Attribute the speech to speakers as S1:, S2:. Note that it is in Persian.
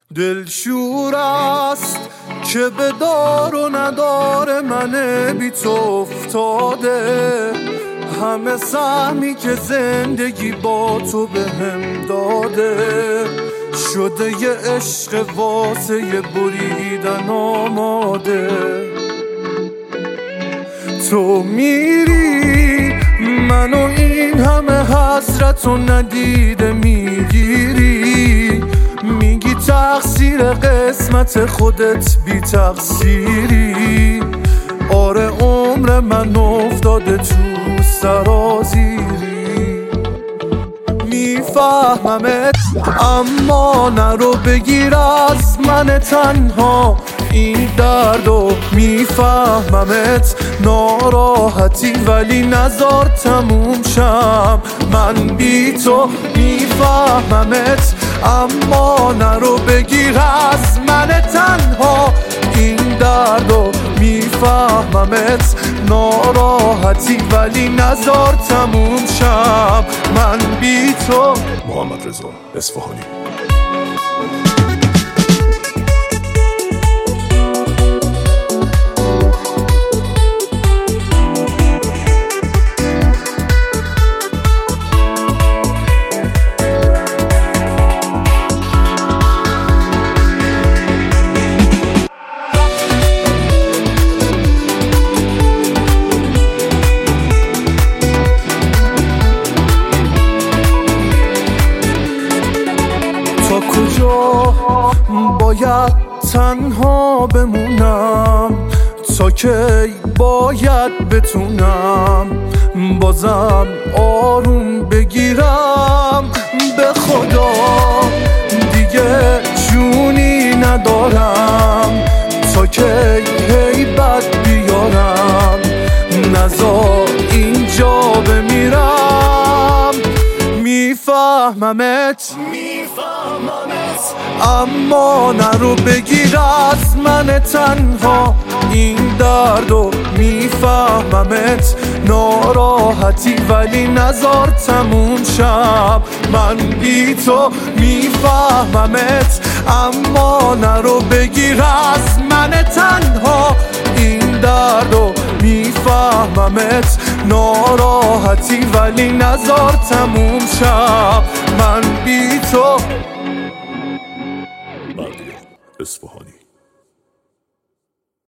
S1: دلشور است که به دار و ندار من بی تو افتاده، همه سهمی که زندگی با تو بهم داده شده یه عشق واسه یه بریدن آماده. تو میری منو این همه حسرت و ندیده میگیری، میگی تقصیر قسمت خودت بی تقصیری. آره عمر من افتاده تو سرازیری. میفهممت اما نرو بگیر از من تنها این دردو. میفهممت ناراحتی ولی نزار تموم شم من بی تو. میفهممت اما نرو بگیر از من تنها این دردو. میفهممت ناراحتی ولی نزار تموم شم من بی تو.
S2: محمد رضا اصفهانی.
S1: تا کجا باید تنها بمونم، تا کی باید بتونم بازم آروم بگیرم. به خدا دیگه جونی ندارم، تا کی هیبت بیارم نزار اینجا بمیرم. میفهممت اما نرو بگیر از من تنها این دردو. میفهممت ناراحتی ولی نزار تموم شم من بی تو. میفهممت اما نرو بگیر از من تنها این دردو. میفهممت ناراحتی ولی نزار تموم شم من بی تو.
S2: بردیا اصفهانی.